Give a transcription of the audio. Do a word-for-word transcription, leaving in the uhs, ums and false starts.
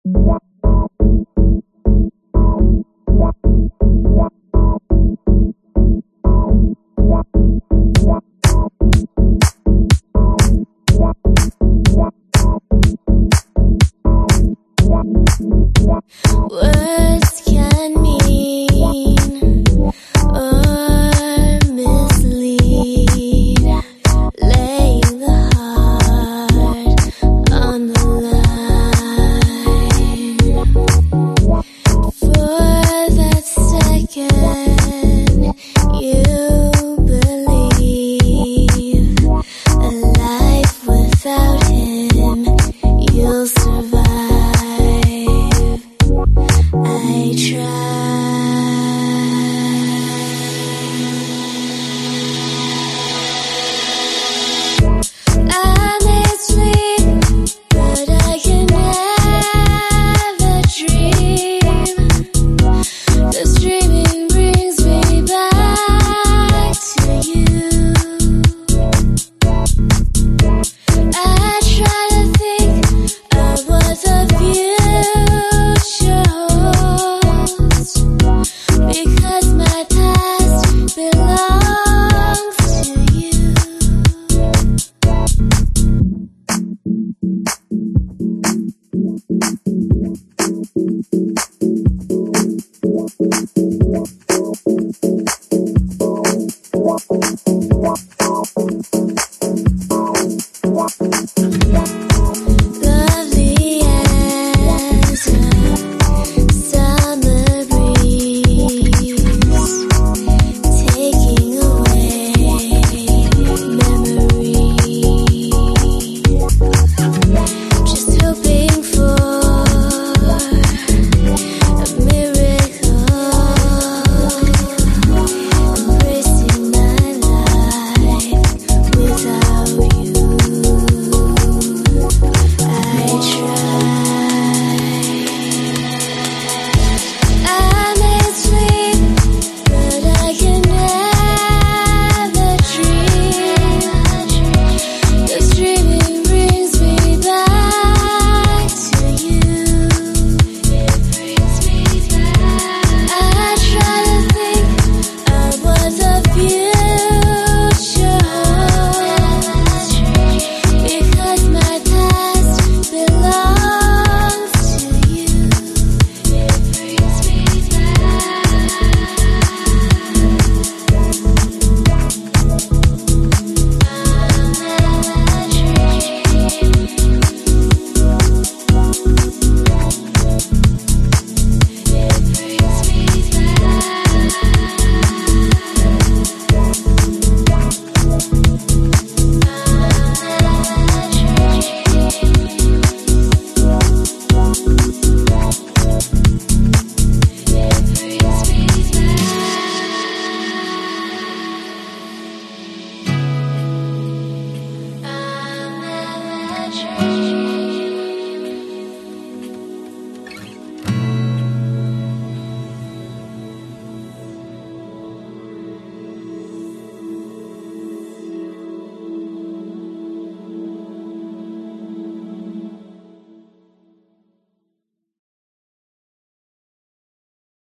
Words can mean or mislead, laying the heart on the line. For that second you believe a life without him you'll survive. I try. I may sleep, but I can never dream. 'Cause dreaming brings me back to you. I try to think of what the future